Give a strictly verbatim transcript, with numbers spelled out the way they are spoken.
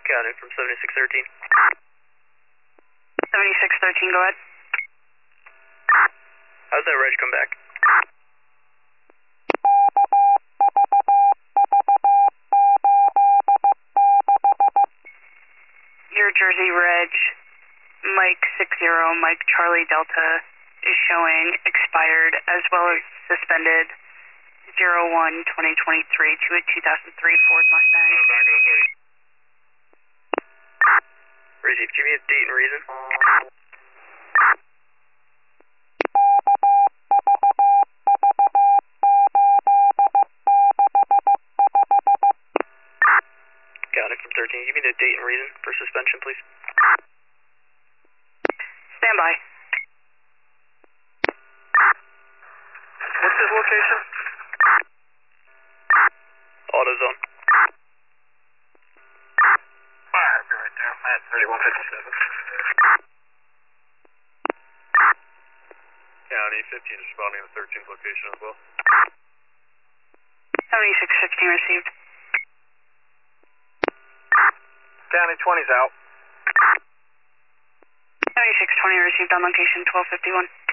County from seventy-six thirteen. seventy-six thirteen, go ahead. How's that reg come back? Your Jersey reg, Mike six zero, Mike Charlie Delta, is showing expired as well as suspended zero one twenty twenty-three to a two thousand three Ford Mustang. Received. Give me a date and reason. County from thirteen. Give me the date and reason for suspension, please. Stand by. What's his location? AutoZone. Fire, I'll be right there. I had thirty-one fifty-seven. County fifteen is responding to thirteenth location as well. seventy-six sixteen received. County twenty's out. seventy-six twenty received on location twelve fifty-one.